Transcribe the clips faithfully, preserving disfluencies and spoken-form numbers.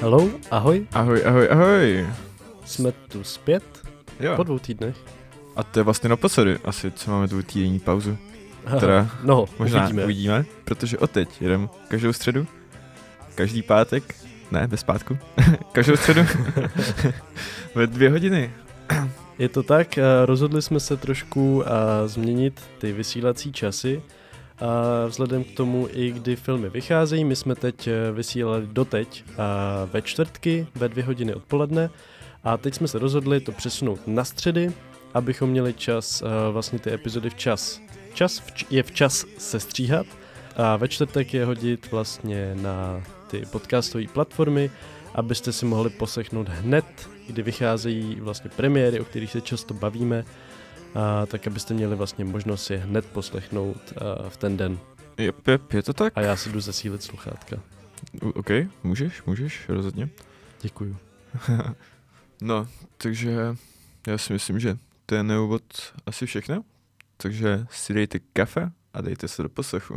Hello, ahoj. Ahoj, ahoj, ahoj. Jsme tu zpět Jo. po dvou týdnech. A to je vlastně naposledy, asi co máme tu týdenní pauzu. Teda no, možná uvidíme. uvidíme, protože odteď jedem každou středu, každý pátek, ne, bez pátku, každou středu ve dvě hodiny. Je to tak, rozhodli jsme se trošku změnit ty vysílací časy. A vzhledem k tomu, i kdy filmy vycházejí, my jsme teď vysílali doteď ve čtvrtky ve dvě hodiny odpoledne a teď jsme se rozhodli to přesunout na středy, abychom měli čas vlastně ty epizody včas. Čas vč- je včas sestříhat a ve čtvrtek je hodit vlastně na ty podcastové platformy, abyste si mohli poslechnout hned, kdy vycházejí vlastně premiéry, o kterých se často bavíme, a tak abyste měli vlastně možnost je hned poslechnout uh, v ten den. Jep, jep, je to tak? A já si jdu zesílit sluchátka. U- OK, můžeš, můžeš, rozhodně. Děkuju. No, takže já si myslím, že to je na úvod asi všechno. Takže si dejte kafe a dejte se do poslechu.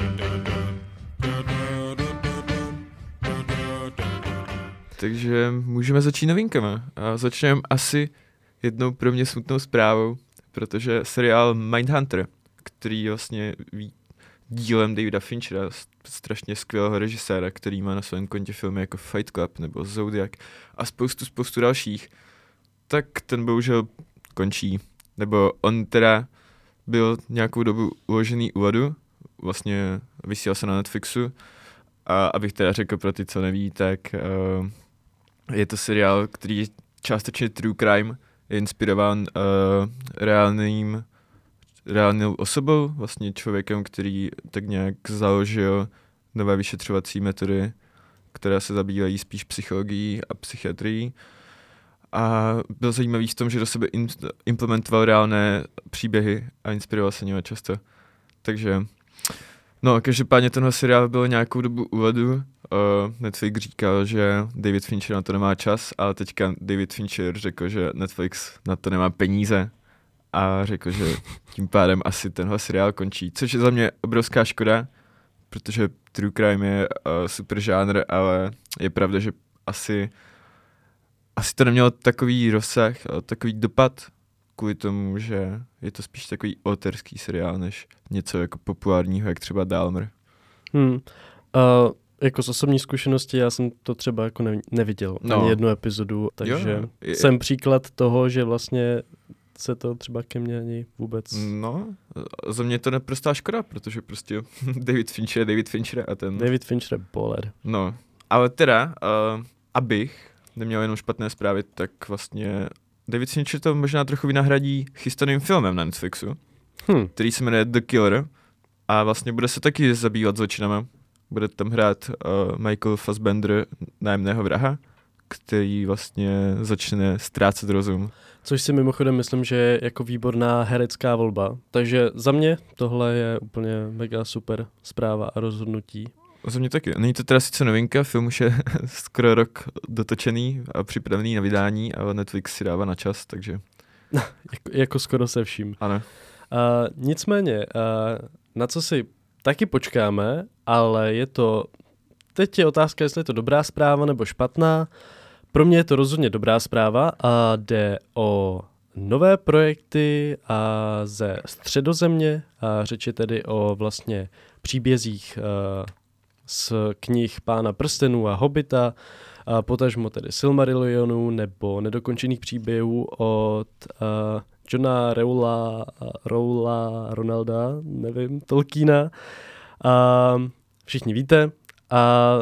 Takže můžeme začít novinkama. A začneme asi jednou pro mě smutnou zprávou, protože seriál Mindhunter, který vlastně ví dílem Davida Finchera, strašně skvělého režiséra, který má na svém kontě filmy jako Fight Club nebo Zodiac a spoustu, spoustu dalších, tak ten bohužel končí. Nebo on teda byl nějakou dobu uložený u ledu, vlastně vysílal se na Netflixu a abych teda řekl pro ty, co neví, tak uh, je to seriál, který je částečně true crime, je inspirován uh, reálným, reálnou osobou, vlastně člověkem, který tak nějak založil nové vyšetřovací metody, které se zabývají spíš psychologií a psychiatrií. A byl zajímavý v tom, že do sebe in, implementoval reálné příběhy a inspiroval se nimi často. Takže, no, každopádně tenhle seriál byl nějakou dobu u ledu. Uh, Netflix říkal, že David Fincher na to nemá čas, ale teďka David Fincher řekl, že Netflix na to nemá peníze a řekl, že tím pádem asi tenhle seriál končí, což je za mě obrovská škoda, protože true crime je uh, super žánr, ale je pravda, že asi asi to nemělo takový rozsah, takový dopad, kvůli tomu, že je to spíš takový autorský seriál, než něco jako populárního, jak třeba Dahmer. Hmm. Uh, jako z osobní zkušenosti já jsem to třeba jako ne- neviděl, no. ani jednu epizodu, takže jo, je, jsem příklad toho, že vlastně se to třeba ke mně ani vůbec... No, za mě to naprostá škoda, protože prostě David Fincher je David Fincher a ten... David Fincher je baller. No, ale teda, uh, abych neměl jenom špatné zprávy, tak vlastně David Fincher to možná trochu vynahradí chystaným filmem na Netflixu, hmm. který se jmenuje The Killer a vlastně bude se taky zabývat zločinama. Bude tam hrát uh, Michael Fassbender, nájemného vraha, který vlastně začne ztrácet rozum. Což si mimochodem myslím, že je jako výborná herecká volba. Takže za mě tohle je úplně mega super zpráva a rozhodnutí. Za mě taky. Není to teda sice novinka, film už je skoro rok dotočený a připravený na vydání, ale Netflix si dává na čas, takže... jako, jako skoro se vším. Ano. Uh, nicméně, uh, na co si taky počkáme, ale je to... Teď je otázka, jestli je to dobrá zpráva nebo špatná. Pro mě je to rozhodně dobrá zpráva a jde o nové projekty a ze Středozemě. A řeč je tedy o vlastně příbězích uh, z knih Pána prstenů a Hobita, a potažmo tedy Silmarillionu nebo nedokončených příběhů od uh, Johna Rowla, Rowla, Ronalda, nevím, Tolkiena. A všichni víte. A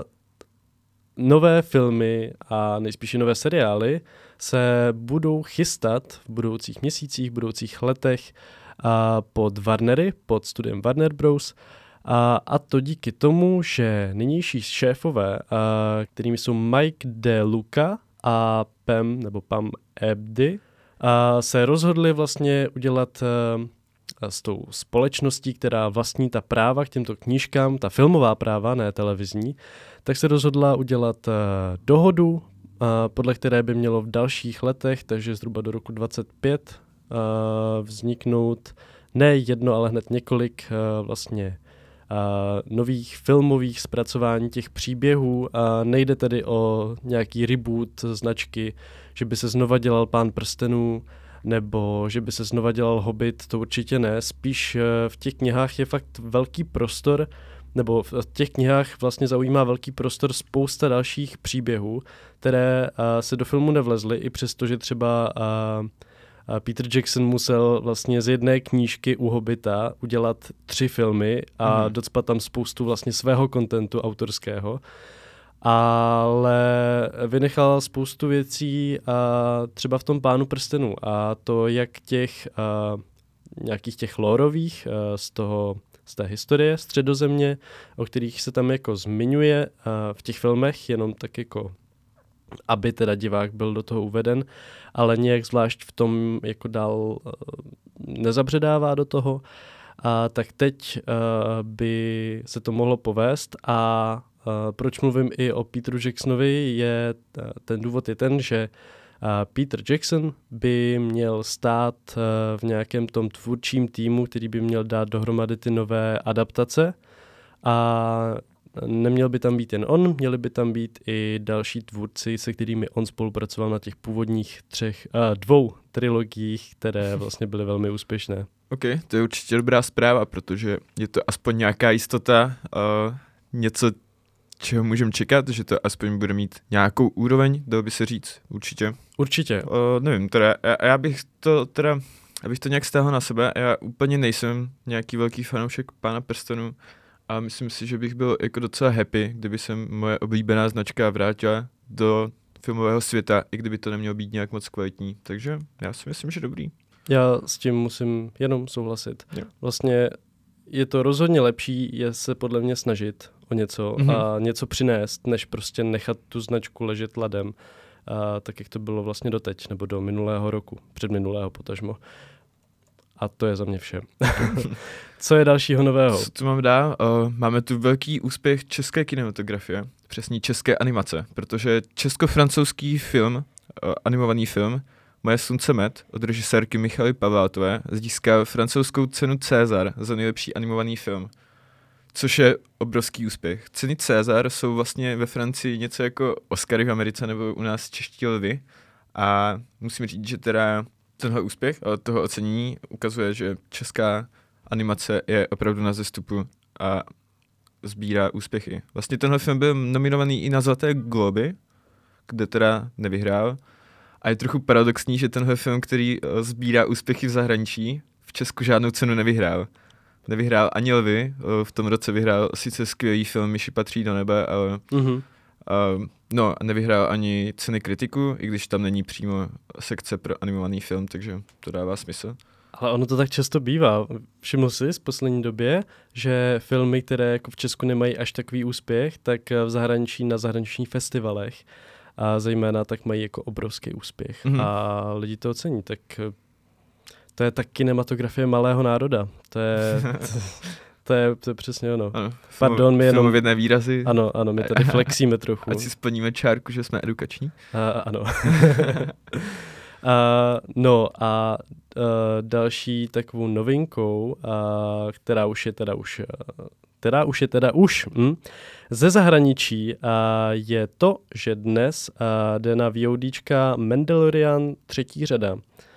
nové filmy a nejspíše nové seriály se budou chystat v budoucích měsících, budoucích letech a pod Warnery, pod studiem Warner Bros. A, a to díky tomu, že nynější šéfové, a, kterými jsou Mike De Luca a Pam, nebo Pam Abdy, a, se rozhodli vlastně udělat a, s tou společností, která vlastní ta práva k těmto knížkám, ta filmová práva, ne televizní, tak se rozhodla udělat a, dohodu, a, podle které by mělo v dalších letech, takže zhruba do roku dvacet pět, a, vzniknout ne jedno, ale hned několik a, vlastně nových filmových zpracování těch příběhů. A nejde tedy o nějaký reboot značky, že by se znova dělal Pán prstenů, nebo že by se znova dělal Hobbit, to určitě ne. Spíš v těch knihách je fakt velký prostor, nebo v těch knihách vlastně zaujímá velký prostor spousta dalších příběhů, které uh, se do filmu nevlezly, i přesto, že třeba uh, uh, Peter Jackson musel vlastně z jedné knížky u Hobbita udělat tři filmy a mm. docpat tam spoustu vlastně svého kontentu autorského. Ale vynechal spoustu věcí uh, třeba v tom Pánu prstenů, a to jak těch uh, nějakých těch lórových uh, z toho z té historie Středozemě, o kterých se tam jako zmiňuje uh, v těch filmech, jenom tak jako, aby teda divák byl do toho uveden, ale nějak zvlášť v tom jako dál uh, nezabředává do toho. A tak teď uh, by se to mohlo povést a uh, proč mluvím i o Peteru Jacksonovi, je uh, ten důvod je ten, že uh, Peter Jackson by měl stát uh, v nějakém tom tvůrčím týmu, který by měl dát dohromady ty nové adaptace, a neměl by tam být jen on, měli by tam být i další tvůrci, se kterými on spolupracoval na těch původních třech, uh, dvou trilogiích, které vlastně byly velmi úspěšné. OK, to je určitě dobrá zpráva, protože je to aspoň nějaká jistota, uh, něco, čeho můžeme čekat, že to aspoň bude mít nějakou úroveň, dalo by se říct, určitě. Určitě. Uh, nevím, teda, já, já bych to teda, abych to nějak stáhl na sebe, já úplně nejsem nějaký velký fanoušek Pána prstenů a myslím si, že bych byl jako docela happy, kdyby se moje oblíbená značka vrátila do filmového světa, i kdyby to nemělo být nějak moc kvalitní, takže já si myslím, že dobrý. Já s tím musím jenom souhlasit. Jo. Vlastně je to rozhodně lepší, je se podle mě snažit o něco mm-hmm. a něco přinést, než prostě nechat tu značku ležet ladem, a tak jak to bylo vlastně doteď, nebo do minulého roku, předminulého potažmo. A to je za mě vše. Co je dalšího nového? Co tu mám dál? Uh, máme tu velký úspěch české kinematografie, přesně české animace, protože česko-francouzský film, uh, animovaný film, Moje slunce med od režisérky Michaly Pavlátové získal francouzskou cenu César za nejlepší animovaný film, což je obrovský úspěch. Ceny César jsou vlastně ve Francii něco jako Oscary v Americe nebo u nás čeští lvy, a musím říct, že teda tenhle úspěch toho ocenění ukazuje, že česká animace je opravdu na zestupu a sbírá úspěchy. Vlastně tenhle film byl nominovaný i na Zlaté globy, kde teda nevyhrál. A je trochu paradoxní, že tenhle film, který uh, sbírá úspěchy v zahraničí, v Česku žádnou cenu nevyhrál. Nevyhrál ani lvy, uh, v tom roce vyhrál sice skvělý film Myši patří do nebe, ale mm-hmm. uh, no, nevyhrál ani ceny kritiku, i když tam není přímo sekce pro animovaný film, takže to dává smysl. Ale ono to tak často bývá. Všiml jsi z poslední době, že filmy, které jako v Česku nemají až takový úspěch, tak v zahraničí na zahraničních festivalech a zejména tak mají jako obrovský úspěch. Mm-hmm. A lidi to ocení, tak to je tak kinematografie malého národa. To je, to, to je, to je přesně ono. Ano, Pardon, my jenom... Filmovědné výrazy. Ano, ano, my tady flexíme trochu. Ať si splníme čárku, že jsme edukační. A, ano. a, no a Uh, další takovou novinkou, uh, která už je teda už, uh, která už je teda už hm, ze zahraničí, uh, je to, že dnes uh, jde na VODčka Mandalorian třetí řada. Uh,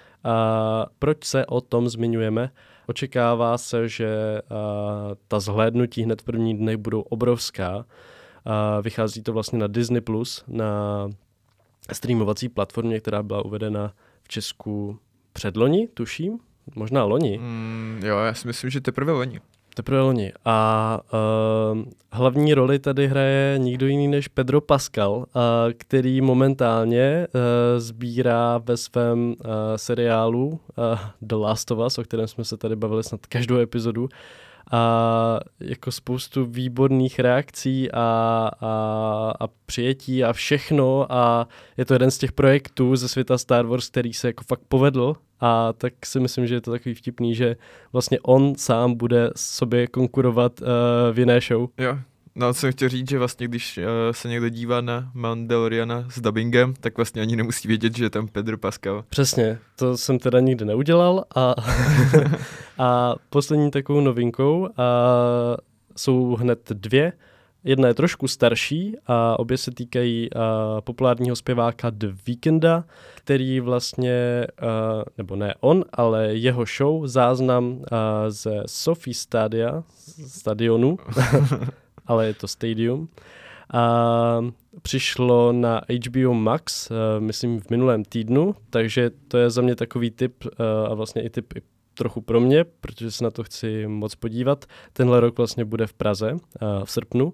proč se o tom zmiňujeme? Očekává se, že uh, ta zhlédnutí hned v první dnech budou obrovská. Uh, vychází to vlastně na Disney plus, na streamovací platformě, která byla uvedena v Česku předloni, tuším, možná loni. Mm, jo, já si myslím, že teprve loni. Teprve loni. A uh, hlavní roli tady hraje nikdo jiný než Pedro Pascal, uh, který momentálně uh, sbírá ve svém uh, seriálu uh, The Last of Us, o kterém jsme se tady bavili snad každou epizodu, a jako spoustu výborných reakcí a, a, a přijetí a všechno, a je to jeden z těch projektů ze světa Star Wars, který se jako fakt povedl, a tak si myslím, že je to takový vtipný, že vlastně on sám bude sobě konkurovat uh, v jiné show. Jo. No, co jsem chtěl říct, že vlastně když uh, se někdo dívá na Mandaloriana s dubbingem, tak vlastně ani nemusí vědět, že je tam Pedro Pascal. Přesně, to jsem teda nikdy neudělal. A, a poslední takovou novinkou, a jsou hned dvě. Jedna je trošku starší a obě se týkají uh, populárního zpěváka The Weeknda, který vlastně, uh, nebo ne on, ale jeho show, záznam uh, ze Sophie Stadia, stadionu, ale je to stadium, a přišlo na H B O Max, uh, myslím v minulém týdnu, takže to je za mě takový tip uh, a vlastně i tip i trochu pro mě, protože se na to chci moc podívat. Tenhle rok vlastně bude v Praze uh, v srpnu,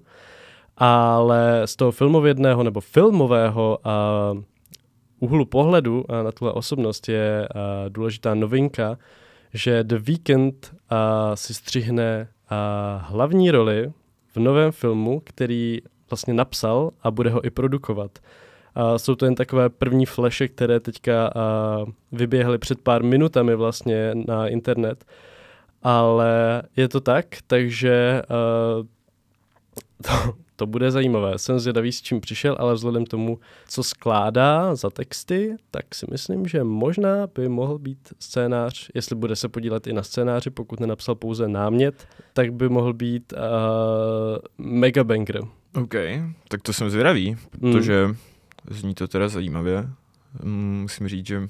ale z toho filmovědného nebo filmového uh, úhlu pohledu uh, na tuhle osobnost je uh, důležitá novinka, že The Weeknd uh, si střihne uh, hlavní roli v novém filmu, který vlastně napsal a bude ho i produkovat. Uh, jsou to jen takové první flashe, které teďka uh, vyběhly před pár minutami vlastně na internet, ale je to tak, takže uh, to, to bude zajímavé. Jsem zvědavý, s čím přišel, ale vzhledem tomu, co skládá za texty, tak si myslím, že možná by mohl být scénář, jestli bude se podílet i na scénáři, pokud nenapsal pouze námět, tak by mohl být uh, mega banger. OK, tak to jsem zvědavý, protože mm. zní to teda zajímavě. Musím říct, že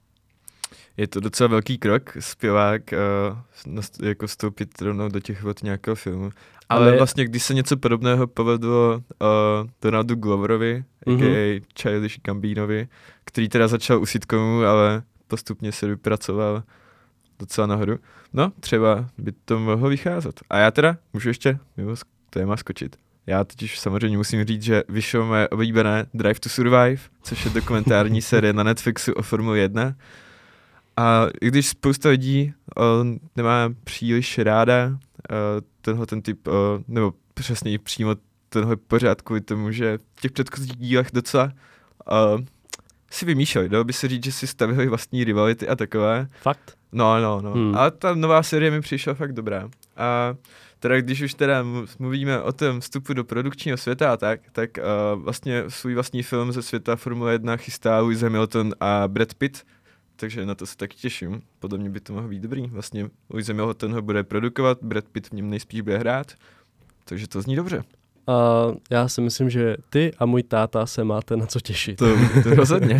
je to docela velký krok, zpěvák uh, jako vstoupit rovnou do těch vod nějakého filmu. Ale, Ale vlastně, když se něco podobného povedlo uh, Donaldu Gloverovi, mm-hmm. a k a. Childish Gambinovi, který teda začal u sitcomu, ale postupně se vypracoval docela nahoru. No, třeba by to mohlo vycházet. A já teda můžu ještě mimo téma skočit. Já totiž samozřejmě musím říct, že vyšlo mé oblíbené Drive to Survive, což je dokumentární série na Netflixu o Formule jedna. A i když spousta lidí uh, nemá příliš ráda uh, tenhle ten typ, uh, nebo přesně přímo tenhle pořád kvůli tomu, že v těch předchozích dílech docela uh, si vymýšleli. Dalo by se říct, že si stavili vlastní rivality a takové. Fakt? No, no, no. Hmm. Ale ta nová série mi přišla fakt dobrá. A teda když už teda mluvíme o tom vstupu do produkčního světa a tak, tak uh, vlastně svůj vlastní film ze světa Formule jedna chystá Lewis Hamilton a Brad Pitt, takže na to se taky těším. Podle mě by to mohlo být dobrý. Vlastně Lewis Hamilton ho bude produkovat, Brad Pitt v něm nejspíš bude hrát, takže to zní dobře. Uh, já si myslím, že ty a můj táta se máte na co těšit. To, to rozhodně.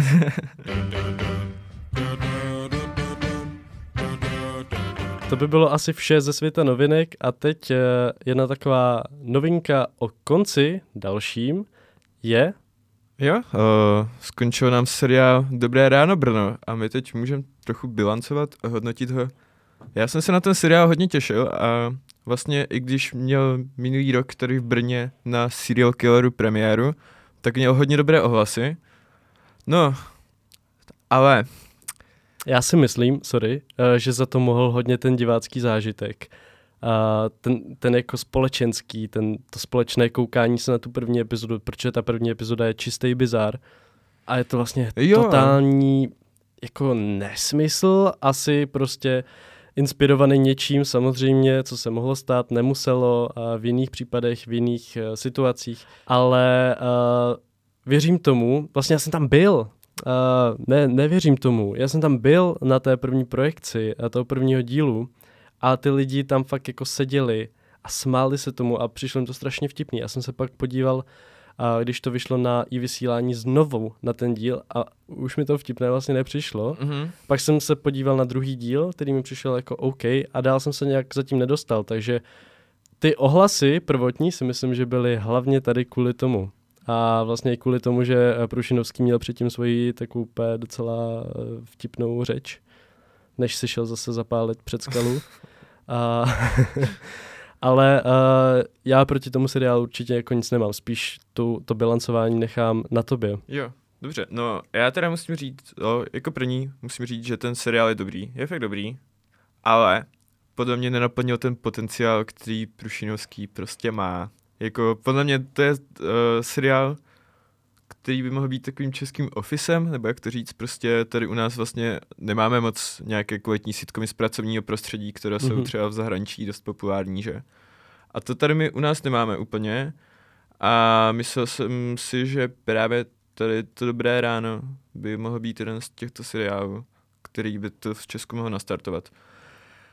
To by bylo asi vše ze světa novinek a teď uh, jedna taková novinka o konci dalším je... Jo, uh, skončil nám seriál Dobré ráno Brno a my teď můžeme trochu bilancovat a hodnotit ho. Já jsem se na ten seriál hodně těšil a vlastně i když měl minulý rok tady v Brně na Serial Killeru premiéru, tak měl hodně dobré ohlasy. No, ale... Já si myslím, sorry, že za to mohl hodně ten divácký zážitek. Uh, ten, ten jako společenský, ten, to společné koukání se na tu první epizodu, protože ta první epizoda je čistý bizár a je to vlastně jo. totální jako nesmysl, asi prostě inspirovaný něčím samozřejmě, co se mohlo stát, nemuselo a v jiných případech, v jiných uh, situacích, ale uh, věřím tomu, vlastně já jsem tam byl, uh, ne, nevěřím tomu, já jsem tam byl na té první projekci a toho prvního dílu a ty lidi tam fakt jako seděli a smáli se tomu a přišlo jim to strašně vtipný. Já jsem se pak podíval, a když to vyšlo na i vysílání znovu na ten díl a už mi to vtipné vlastně nepřišlo. Mm-hmm. Pak jsem se podíval na druhý díl, který mi přišel jako OK a dál jsem se nějak zatím nedostal, takže ty ohlasy prvotní si myslím, že byly hlavně tady kvůli tomu. A vlastně i kvůli tomu, že Prušinovský měl předtím svoji takovou docela vtipnou řeč, než si šel zase zapálit před skalu. A, ale uh, já proti tomu seriálu určitě jako nic nemám, spíš tu, to bilancování nechám na tobě. Jo, dobře, no já teda musím říct, no, jako první musím říct, že ten seriál je dobrý, je fakt dobrý, ale podle mě nenaplnil ten potenciál, který Prušinovský prostě má. Jako podle mě to je uh, seriál, který by mohl být takovým českým officem, nebo jak to říct, prostě tady u nás vlastně nemáme moc nějaké kvalitní sitcomy z pracovního prostředí, které jsou mm-hmm. třeba v zahraničí dost populární, že? A to tady my u nás nemáme úplně a myslel jsem si, že právě tady to Dobré ráno by mohl být jeden z těchto seriálů, který by to v Česku mohl nastartovat.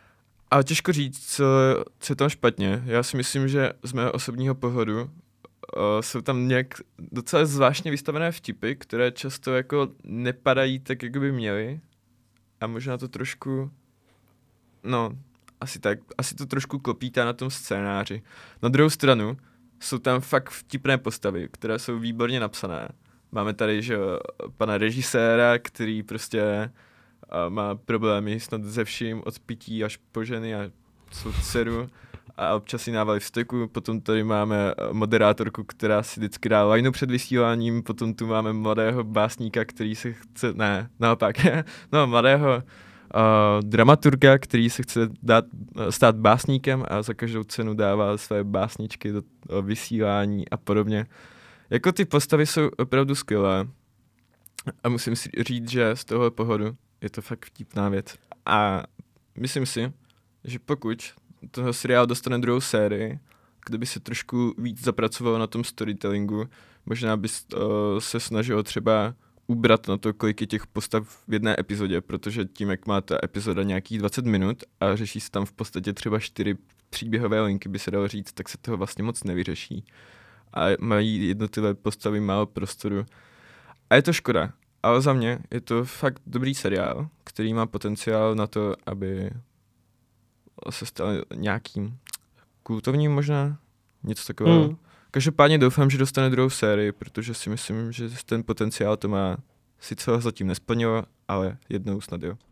A těžko říct, co, co je tam špatně. Já si myslím, že z mého osobního pohledu uh, jsou tam nějak docela zvláštně vystavené vtipy, které často jako nepadají tak, jak by měly. A možná to trošku, no, asi tak, asi to trošku klopítá na tom scénáři. Na druhou stranu jsou tam fakt vtipné postavy, které jsou výborně napsané. Máme tady, že pana režiséra, který prostě uh, má problémy snad ze vším, od pití až po ženy a svou dceru a občas si návali vzteku. Potom tady máme moderátorku, která si vždycky dá lajnu před vysíláním. Potom tu máme mladého básníka, který se chce, ne, naopak, no mladého uh, dramaturga, který se chce dát, stát básníkem a za každou cenu dává své básničky do uh, vysílání a podobně. Jako ty postavy jsou opravdu skvělé a musím si říct, že z toho pohledu je to fakt vtipná věc. A myslím si, že pokud toho seriál dostane druhou sérii, kdyby se trošku víc zapracovalo na tom storytellingu, možná by uh, se snažilo třeba ubrat na to, kolik je těch postav v jedné epizodě, protože tím, jak má ta epizoda nějakých dvacet minut a řeší se tam v podstatě třeba čtyři příběhové linky, by se dalo říct, tak se toho vlastně moc nevyřeší. A mají jednotlivé postavy málo prostoru. A je to škoda. Ale za mě je to fakt dobrý seriál, který má potenciál na to, aby se stal nějakým kultovním možná, něco takového. Mm. Každopádně doufám, že dostane druhou sérii, protože si myslím, že ten potenciál to má. Sice ho zatím nesplnilo, ale jednou snad jo.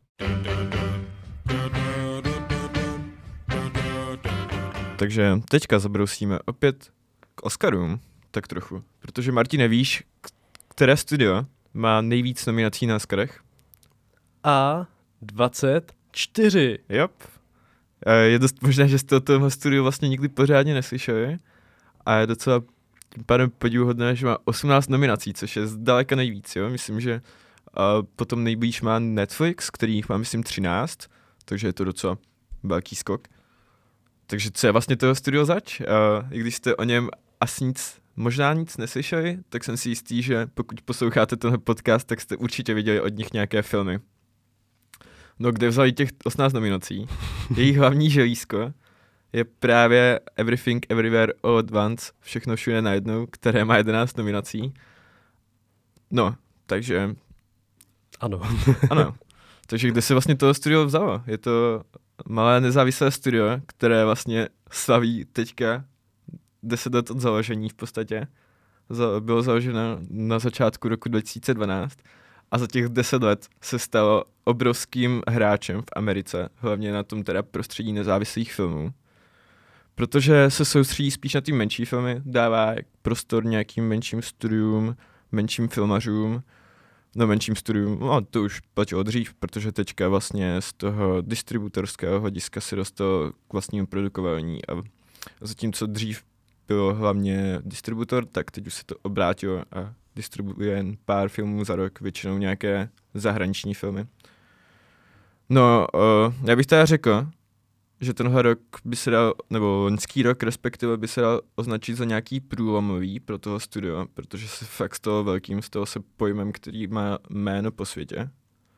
Takže teďka zabrousíme opět k Oscarům, tak trochu. Protože Martine, víš, které studio má nejvíc nominací na Oscarech? A dvacet čtyři. Yep. Je dost možné, že jste o tomhle studiu vlastně nikdy pořádně neslyšeli. A je docela tím pádem podivuhodné, že má osmnáct nominací, což je zdaleka nejvíc. Jo? Myslím, že uh, potom nejblíž má Netflix, který jich má, myslím, třináct. Takže je to docela velký skok. Takže co je vlastně toho studio zač? Uh, I když jste o něm asi nic, možná nic neslyšeli, tak jsem si jistý, že pokud posloucháte tenhle podcast, tak jste určitě viděli od nich nějaké filmy. No, kde vzali těch osmnáct nominací. Jejich hlavní želízko je právě Everything Everywhere All at Once, všechno všude najednou, které má jedenáct nominací. No, takže... Ano. Ano. Takže kde se vlastně toho studio vzalo? Je to malé nezávislé studio, které vlastně slaví teďka deset let od založení v podstatě. Bylo založeno na začátku roku dva tisíce dvanáct a za těch deset let se stalo obrovským hráčem v Americe, hlavně na tom teda prostředí nezávislých filmů. Protože se soustředí spíš na ty menší filmy, dává prostor nějakým menším studium, menším filmařům, no menším studium, no to už platilo dřív, protože teďka vlastně z toho distributorského hlediska se dostalo k vlastnímu produkování a zatímco dřív bylo hlavně distributor, tak teď už se to obrátilo a distribuje jen pár filmů za rok, většinou nějaké zahraniční filmy. No, uh, já bych teda řekl, že tenhle rok by se dal, nebo loňský rok respektive by se dal označit za nějaký průlomový pro toho studio, protože se fakt stalo velkým, stalo se pojmem, který má jméno po světě.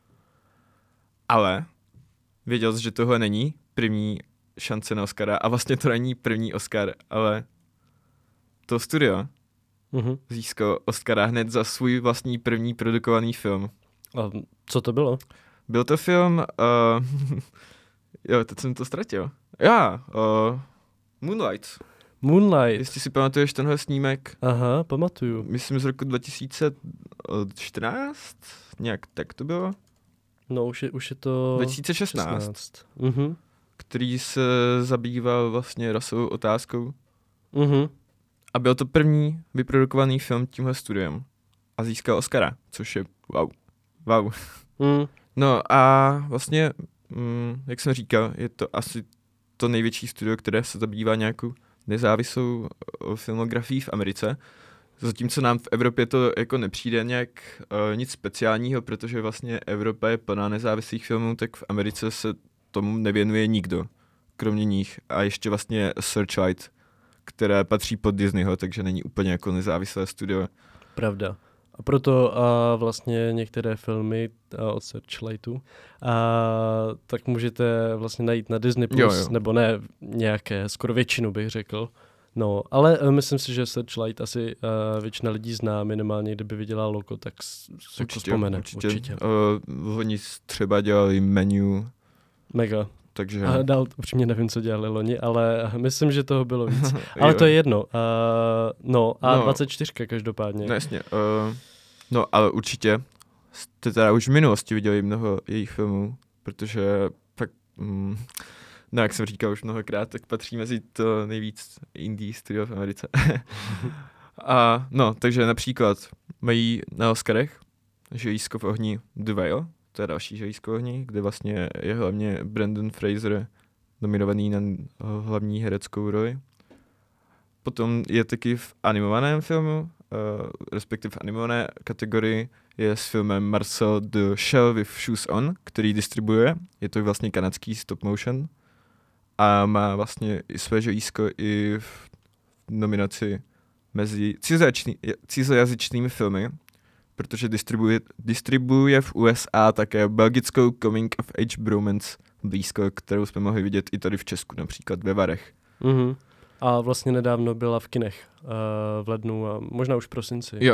Ale věděl jsi, že tohle není první šance na Oscara a vlastně to není první Oscar, ale to studio uh-huh. získalo Oscara hned za svůj vlastní první produkovaný film. A co to bylo? Byl to film... Uh, jo, teď jsem to ztratil. Já, uh, Moonlight. Moonlight. Jestli si pamatuješ tenhle snímek. Aha, pamatuju. Myslím z roku dva tisíce čtrnáct, nějak tak to bylo. No, už je, už je to... dva tisíce šestnáct. šestnáct. Uh-huh. Který se zabýval vlastně rasovou otázkou. Uh-huh. A byl to první vyprodukovaný film tímhle studiem. A získal Oscara, což je wow. Wow. Mm. No a vlastně, mm, jak jsem říkal, je to asi to největší studio, které se zabývá nějakou nezávislou filmografií v Americe. Zatímco nám v Evropě to jako nepřijde nějak uh, nic speciálního, protože vlastně Evropa je plná nezávislých filmů, tak v Americe se tomu nevěnuje nikdo, kromě nich. A ještě vlastně Searchlight, které patří pod Disneyho, takže není úplně jako nezávislé studio. Pravda. A proto uh, vlastně některé filmy uh, od Searchlightu, uh, tak můžete vlastně najít na Disney plus, Jo, jo. nebo ne nějaké, skoro většinu bych řekl. No, ale uh, myslím si, že Searchlight asi uh, většina lidí zná, minimálně kdyby viděla logo, tak s- se to vzpomene. Určitě. určitě. Uh, oni třeba dělali menu, Mega. takže... A dál upřímně nevím, co dělali loni, ale myslím, že toho bylo víc. Ale to je jedno. Uh, no, A dvacet čtyři no, každopádně. No jasně. Uh, no, ale určitě jste teda už v minulosti viděli mnoho jejich filmů, protože pak, mm, no jak jsem říkal už mnohokrát, tak patří mezi to nejvíc indie studio v Americe. A no, takže například mají na Oscarech Želízko v ohni The Whale, to je další Želízko v ohni, kde vlastně je hlavně Brendan Fraser nominovaný na hlavní hereckou roli. Potom je taky v animovaném filmu, uh, respektive v animované kategorii, je s filmem Marcel the Shell with Shoes On, který distribuje. Je to vlastně kanadský stop motion a má vlastně i své želízko i v nominaci mezi cizojazyčný, cizojazyčnými filmy, protože distribuje, distribuje v U S A také belgickou coming of age bromance blízko, kterou jsme mohli vidět i tady v Česku, například ve Varech. Mm-hmm. A vlastně nedávno byla v kinech uh, v lednu a možná už v prosinci. Jo.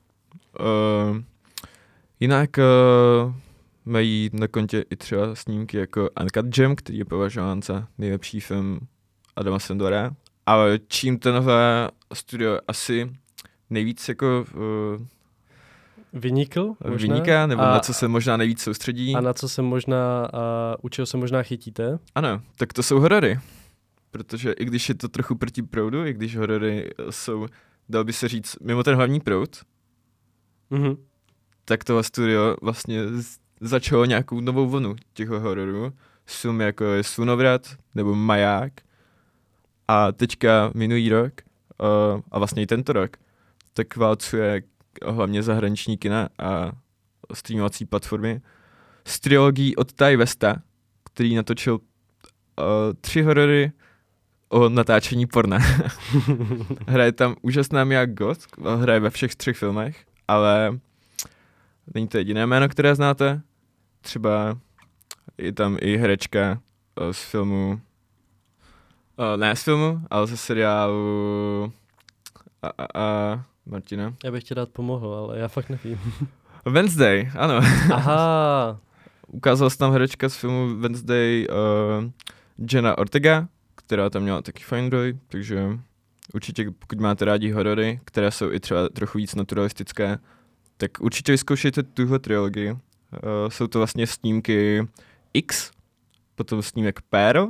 Uh, jinak uh, mají na kontě i třeba snímky jako Uncut Gem, který je považován za nejlepší film Adama Sandlera. Ale čím tenhle studio asi nejvíc jako uh, vynikl možná? Vyniká, nebo a, na co se možná nejvíc soustředí. A na co se možná, uh, u čeho se možná chytíte? Ano, tak to jsou horory. Protože i když je to trochu proti proudu, i když horory jsou, dal by se říct, mimo ten hlavní proud, mm-hmm. tak tohle studio vlastně začalo nějakou novou vlnu těch hororů. Filmy jako je Slunovrat nebo Maják. A teďka minulý rok, uh, a vlastně i tento rok, tak válcuje hlavně zahraniční kina a streamovací platformy s trilogií od Ty Westa, který natočil uh, tři horory o natáčení porna. Hraje tam úžasná Mia Goth, hraje ve všech třech filmech, ale není to jediné jméno, které znáte. Třeba je tam i herečka uh, z filmu, uh, ne z filmu, ale ze seriálu a, a, a Martina. Já bych ti rád pomohl, ale já fakt nevím. Wednesday, ano. Aha. Ukázala se tam herečka z filmu Wednesday uh, Jenna Ortega, která tam měla taky fajn roli, takže určitě pokud máte rádi horory, které jsou i třeba trochu víc naturalistické, tak určitě vyzkoušejte tuhle trilogii. Uh, jsou to vlastně snímky X, potom snímek Pearl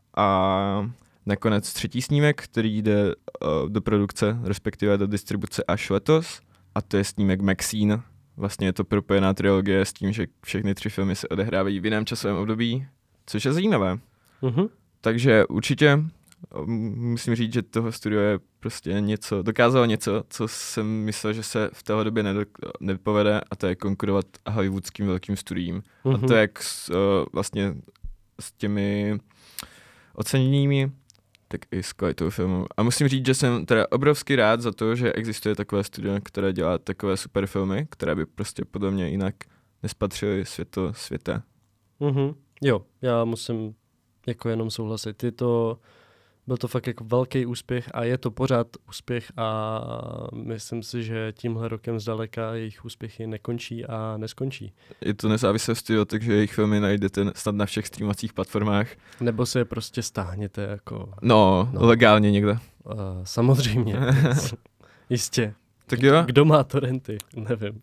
a nakonec třetí snímek, který jde uh, do produkce, respektive do distribuce až letos, a to je snímek Maxine. Vlastně je to propojená trilogie s tím, že všechny tři filmy se odehrávají v jiném časovém období, což je zajímavé. Mm-hmm. Takže určitě musím říct, že toho studio je prostě něco, dokázalo něco, co jsem myslel, že se v téhle době nedok- nepovede, a to je konkurovat hollywoodským velkým studiím. Mm-hmm. A to jak s, uh, vlastně s těmi oceněními, tak i s kvalitou filmu. A musím říct, že jsem teda obrovsky rád za to, že existuje takové studio, které dělá takové super filmy, které by prostě podle mě jinak nespatřily světlo světa. Mm-hmm. Jo, já musím jako jenom souhlasit. Je to, byl to fakt jako velký úspěch a je to pořád úspěch a myslím si, že tímhle rokem zdaleka jejich úspěchy nekončí a neskončí. Je to nezávislé studio, takže jejich filmy najdete snad na všech streamovacích platformách. Nebo se je prostě stáhněte jako... No, no. legálně někde. Uh, samozřejmě. Jistě. Tak jo. Kdo má torrenty? Nevím.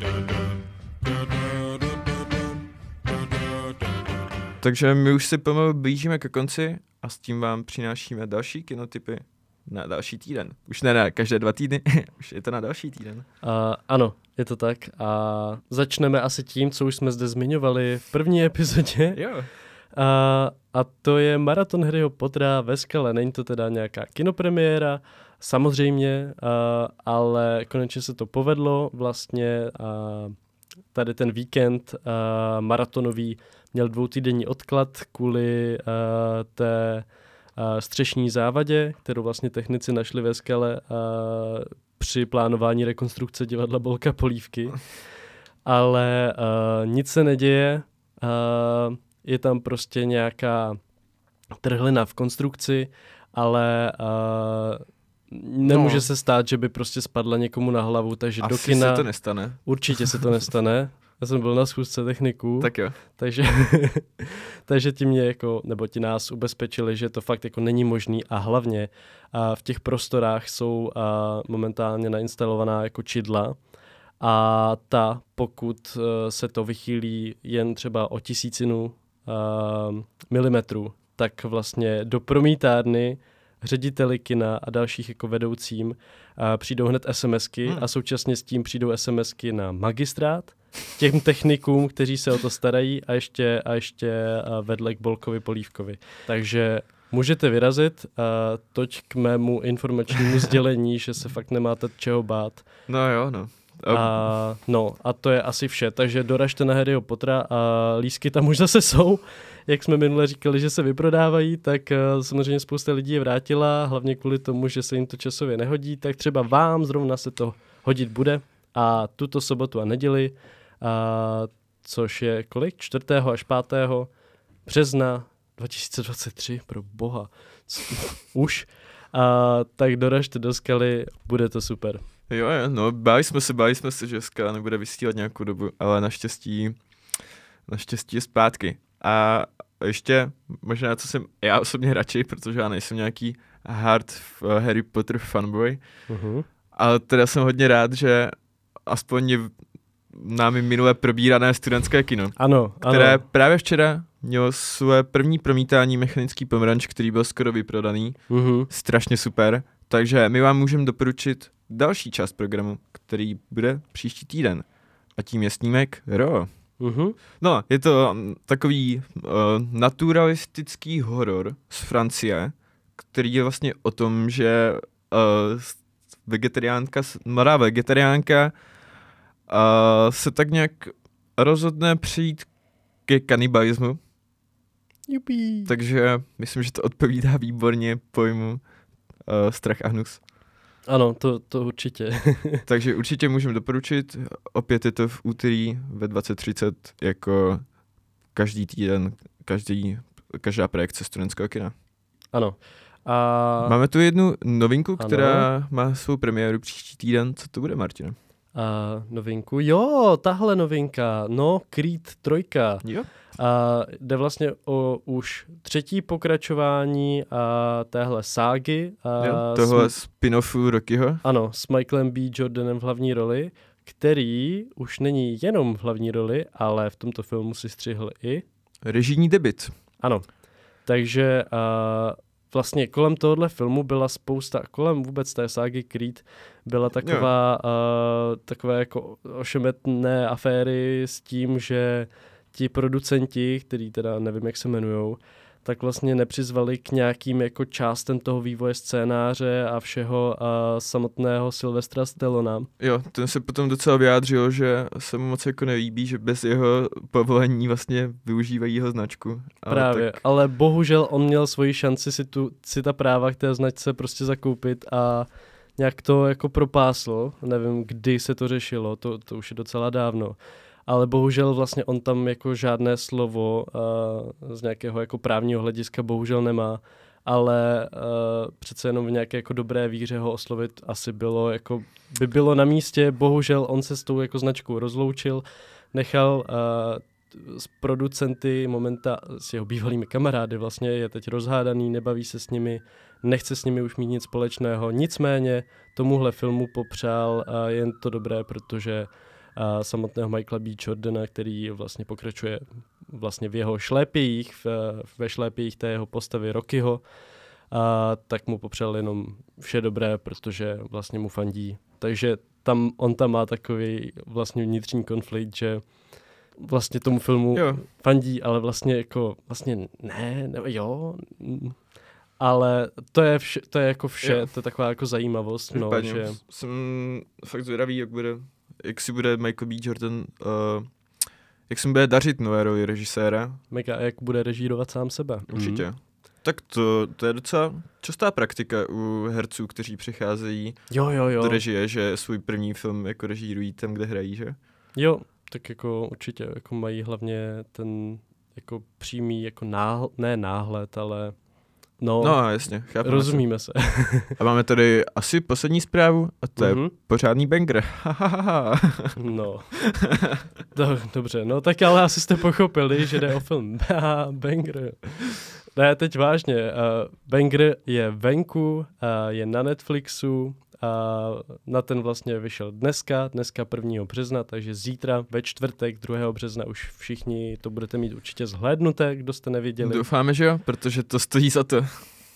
Takže my už se pomalu blížíme ke konci a s tím vám přinášíme další kinotypy na další týden. Už ne na každé dva týdny, už je to na další týden. Uh, ano, je to tak. A začneme asi tím, co už jsme zde zmiňovali v první epizodě. Jo. Uh, a to je maraton Harryho Pottera ve skale. Není to teda nějaká kinopremiéra, samozřejmě, uh, ale konečně se to povedlo. Vlastně uh, tady ten víkend uh, maratonový měl dvoutýdenní odklad kvůli uh, té uh, střešní závadě, kterou vlastně technici našli ve skale uh, při plánování rekonstrukce divadla Bolka Polívky. Ale uh, nic se neděje, uh, je tam prostě nějaká trhlina v konstrukci, ale uh, nemůže no. se stát, že by prostě spadla někomu na hlavu, takže Asi do kina... se to nestane. Určitě se to nestane. Já jsem byl na schůzce techniků. Tak jo. Takže, takže ti mě jako, nebo ti nás ubezpečili, že to fakt jako není možný a hlavně a v těch prostorách jsou a, momentálně nainstalovaná jako čidla a ta, pokud uh, se to vychýlí jen třeba o tisícinu uh, milimetrů, tak vlastně do promítárny řediteli kina a dalších jako vedoucím uh, přijdou hned SMSky hmm. a současně s tím přijdou SMSky na magistrát, těm technikům, kteří se o to starají a ještě, a ještě uh, vedle k Bolkovi Polívkovi. Takže můžete vyrazit, uh, toť k mému informačnímu sdělení, že se fakt nemáte čeho bát. No jo, no. A, no a to je asi vše, takže doražte na Harryho Pottera a lístky tam už zase jsou. Jak jsme minule říkali, že se vyprodávají, tak uh, samozřejmě spousta lidí je vrátila, hlavně kvůli tomu, že se jim to časově nehodí, tak třeba vám zrovna se to hodit bude a tuto sobotu a neděli, a, což je kolik? čtvrtého až pátého března dva tisíce dvacet tři, pro boha, už, a, tak doražte do Skaly, bude to super. Jo, jo, no, báli jsme se, báli jsme se, že Skala nebude vysílat nějakou dobu, ale naštěstí, naštěstí je zpátky. A ještě možná, co jsem já osobně radši, protože já nejsem nějaký hard Harry Potter fanboy, uh-huh. ale teda jsem hodně rád, že aspoň námi minule probírané studentské kino, ano, které ano. právě včera mělo své první promítání Mechanický pomeranč, který byl skoro vyprodaný. Uh-huh. Strašně super. Takže my vám můžeme doporučit další část programu, který bude příští týden. A tím je snímek Ro. Uh-huh. No, je to takový uh, naturalistický horor z Francie, který je vlastně o tom, že uh, vegetariánka, mladá vegetariánka uh, se tak nějak rozhodne přijít ke kanibalismu. Jupi. Takže myslím, že to odpovídá výborně pojmu uh, strach a hnus. Ano, to, to určitě. Takže určitě můžeme doporučit. Opět je to v úterý ve dvacet třicet jako každý týden, každý, každá projekce studentského kina. Ano. A... Máme tu jednu novinku, která ano. má svou premiéru příští týden. Co to bude, Martina? A novinku? Jo, tahle novinka. No, Creed trojka. Jo. A jde vlastně o už třetí pokračování a téhle ságy. A jo, tohle s... spin-offu Rockyho. Ano, s Michaelem B. Jordanem v hlavní roli, který už není jenom v hlavní roli, ale v tomto filmu si střihl i... režijní debut. Ano, takže a vlastně kolem tohohle filmu byla spousta, kolem vůbec té ságy Creed byla taková, a, takové jako ošemetné aféry s tím, že ti producenti, který teda nevím, jak se jmenujou, tak vlastně nepřizvali k nějakým jako částem toho vývoje scénáře a všeho a samotného Sylvestra Stallona. Jo, ten se potom docela vyjádřil, že se mu moc jako nelíbí, že bez jeho povolení vlastně využívají jeho značku. Ale Právě, tak... ale bohužel on měl svoji šanci si, tu, si ta práva k té značce prostě zakoupit a nějak to jako propáslo. Nevím, kdy se to řešilo, to, to už je docela dávno. Ale bohužel vlastně on tam jako žádné slovo uh, z nějakého jako právního hlediska bohužel nemá, ale uh, přece jenom v nějaké jako dobré víře ho oslovit asi bylo jako, by bylo na místě. Bohužel on se s tou jako značkou rozloučil, nechal uh, s producenty momenta, s jeho bývalými kamarády vlastně, je teď rozhádaný, nebaví se s nimi, nechce s nimi už mít nic společného, nicméně tomuhle filmu popřál uh, jen to dobré, protože a samotného Michaela B. Jordana, který vlastně pokračuje vlastně v jeho šlépějích, v, ve šlépějích té jeho postavy Rockyho, a tak mu popřel jenom vše dobré, protože vlastně mu fandí. Takže tam, on tam má takový vlastně vnitřní konflikt, že vlastně tomu filmu jo. fandí, ale vlastně jako, vlastně ne, ne jo, ale to je, vše, to je jako vše, jo. To je taková jako zajímavost. No, že... Jsem fakt zvědavý, jak bude jak si bude Michael B. Jordan, uh, jak se mu bude dařit nové roli režiséra. Mega, jak bude režírovat sám sebe. Určitě. Mm. Tak to, to je docela častá praktika u herců, kteří přicházejí jo, jo, jo. do režie, že svůj první film jako režírují tam, kde hrají, že? Jo, tak jako určitě jako mají hlavně ten jako přímý, jako náhl, ne náhled, ale no, no jasně, chápu. Rozumíme se. A máme tady asi poslední zprávu a to mm-hmm. je pořádný banger. No, Do, dobře, no tak ale asi jste pochopili, že jde o film banger. Ne, teď vážně, uh, banger je venku, uh, je na Netflixu, a na ten vlastně vyšel dneska, dneska prvního března, takže zítra ve čtvrtek druhého března už všichni to budete mít určitě zhlédnuté, kdo jste neviděli. Doufáme, že jo, protože to stojí za to.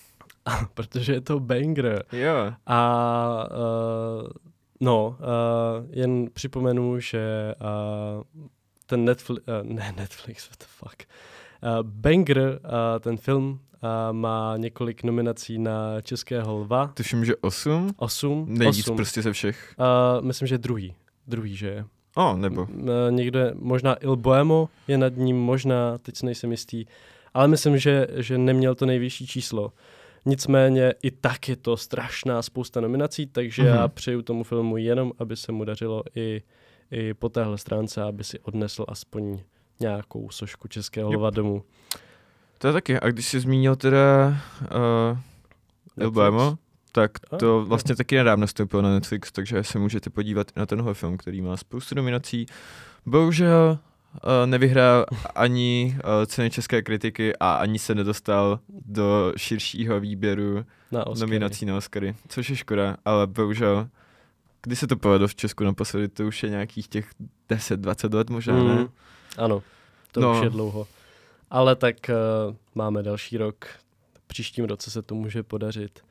Protože je to banger. Jo. A uh, no, uh, jen připomenu, že uh, ten Netflix, uh, ne Netflix, what the fuck, uh, banger, uh, ten film, a má několik nominací na Českého lva. Tuším, že osm? Osm. Nejvíc osm. prostě ze všech. Uh, myslím, že druhý. Druhý, že je. O, nebo. Uh, někde, možná Il Boemo je nad ním, možná, teď si nejsem jistý, ale myslím, že, že neměl to nejvyšší číslo. Nicméně i tak je to strašná spousta nominací, takže mm-hmm. já přeju tomu filmu jenom, aby se mu dařilo i, i po téhle stránce, aby si odnesl aspoň nějakou sošku Českého lva domů. To je taky. A když jsi zmínil teda uh, Il Boemo, tak to vlastně taky nedávno vstoupilo na Netflix, takže se můžete podívat na tenhle film, který má spoustu nominací. Bohužel uh, nevyhrál ani uh, ceny české kritiky a ani se nedostal do širšího výběru na nominací na Oscary, což je škoda, ale bohužel, když se to povedlo v Česku naposledy, to už je nějakých těch deset dvacet let možná, mm. ne? Ano, to no. už je dlouho. Ale tak uh, máme další rok, příštím roce se to může podařit.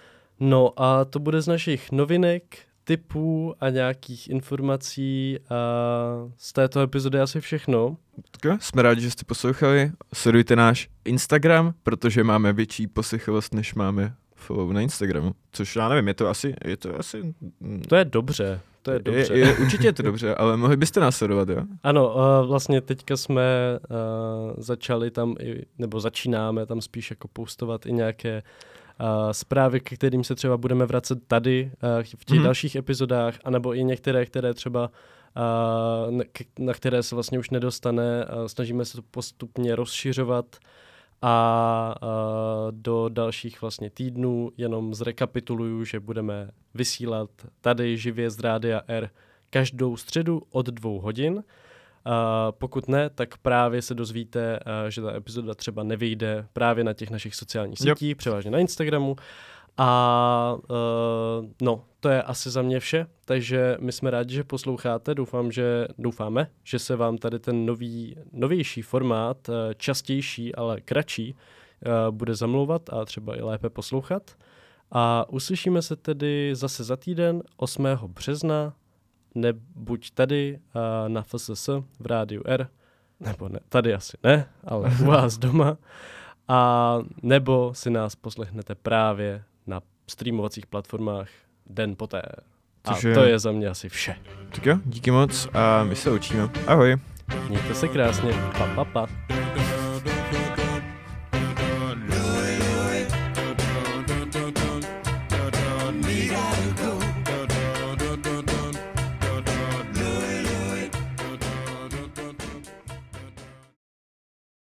No a to bude z našich novinek, tipů a nějakých informací a z této epizody asi všechno. Tak, jsme rádi, že jste poslouchali. Sledujte náš Instagram, protože máme větší poslechovost, než máme follow na Instagramu. Což já nevím, je to asi... Je to, asi... to je dobře. To je dobře. Je, je, určitě je to dobře, ale mohli byste nás sledovat, jo? Ano, uh, vlastně teďka jsme uh, začali tam, i, nebo začínáme tam spíš jako postovat i nějaké uh, zprávy, k kterým se třeba budeme vracet tady uh, v těch mm-hmm. dalších epizodách, anebo i některé, které třeba uh, na, na které se vlastně už nedostane. Uh, snažíme se to postupně rozšiřovat a uh, do dalších vlastně týdnů jenom zrekapituluju, že budeme vysílat tady živě z Rádia R každou středu od dvou hodin. Uh, pokud ne, tak právě se dozvíte, uh, že ta epizoda třeba nevyjde právě na těch našich sociálních sítích, yep. převážně na Instagramu. A uh, no, to je asi za mě vše, takže my jsme rádi, že posloucháte, doufám, že, doufáme, že se vám tady ten nový, novější formát, uh, častější, ale kratší, uh, bude zamlouvat a třeba i lépe poslouchat. A uslyšíme se tedy zase za týden, osmého března, nebuď tady uh, na F S S v Rádiu R, nebo ne, tady asi ne, ale u vás doma, a nebo si nás poslechnete právě na streamovacích platformách den poté. A Takže... to je za mě asi vše. Tak jo, díky moc a my se učíme. Ahoj. Mějte se krásně. Pa, pa, pa.